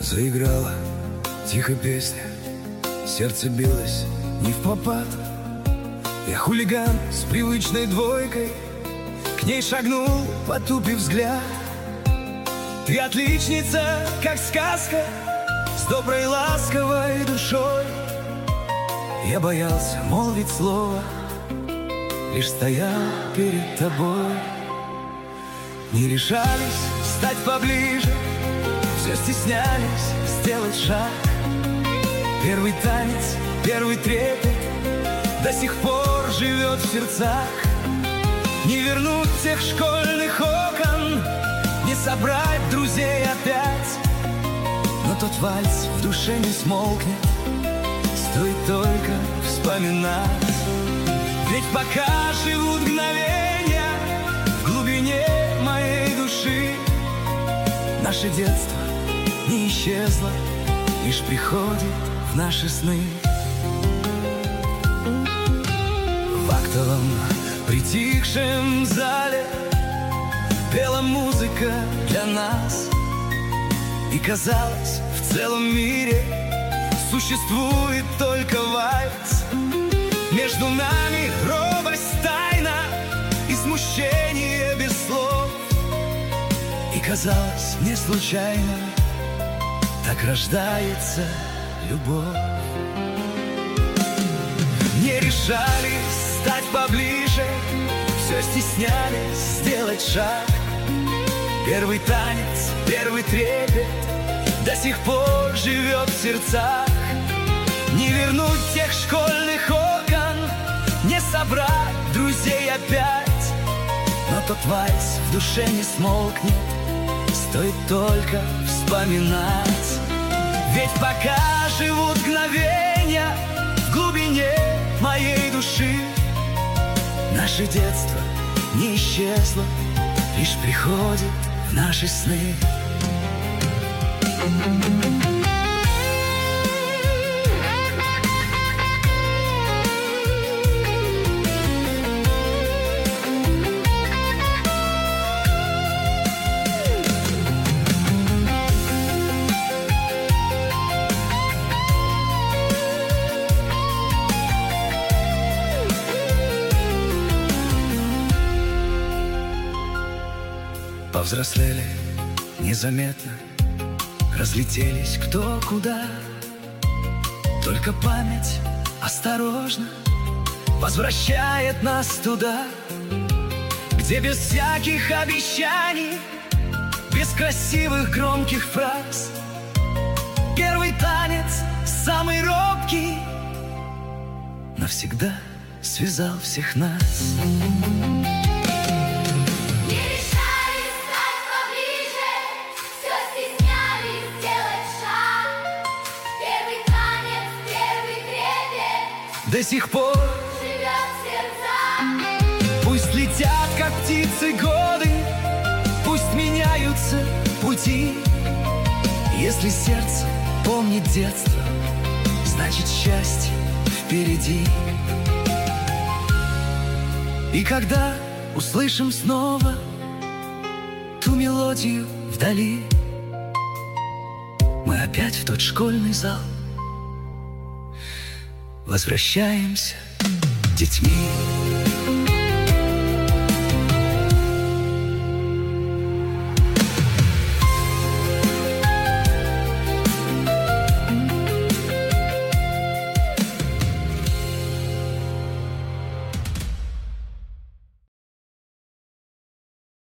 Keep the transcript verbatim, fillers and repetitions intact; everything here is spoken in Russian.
Заиграла тихо песня, сердце билось не впопад. Я хулиган с привычной двойкой, к ней шагнул, потупив взгляд. Ты отличница, как сказка, с доброй ласковой душой. Я боялся молвить слово, лишь стоял перед тобой. Не решались встать поближе, все стеснялись сделать шаг. Первый танец, первый трепет до сих пор живет в сердцах. Не вернуть тех школьных окон, не собрать друзей опять. Но тот вальс в душе не смолкнет, стоит только вспоминать. Ведь пока живут мгновения в глубине моей души, наше детство не исчезло, лишь приходит в наши сны. В актовом притихшем зале пела музыка для нас. И казалось, в целом мире существует только вальс. Между нами робость, тайна и смущение без слов. И казалось, не случайно так рождается любовь. Не решались стать поближе, все стеснялись сделать шаг. Первый танец, первый трепет до сих пор живет в сердцах. Не вернуть тех школьных окон, не собрать друзей опять. Но тот вальс в душе не смолкнет, стоит только вспоминать. Ведь пока живут мгновения в глубине моей души, наше детство не исчезло, лишь приходит в наши сны. Повзрослели незаметно, разлетелись кто куда. Только память осторожно возвращает нас туда, где без всяких обещаний, без красивых громких фраз, первый танец, самый робкий, навсегда связал всех нас. До сих пор живет в сердцах. Пусть летят, как птицы, годы, пусть меняются пути. Если сердце помнит детство, значит счастье впереди. И когда услышим снова ту мелодию вдали, мы опять в тот школьный зал возвращаемся детьми.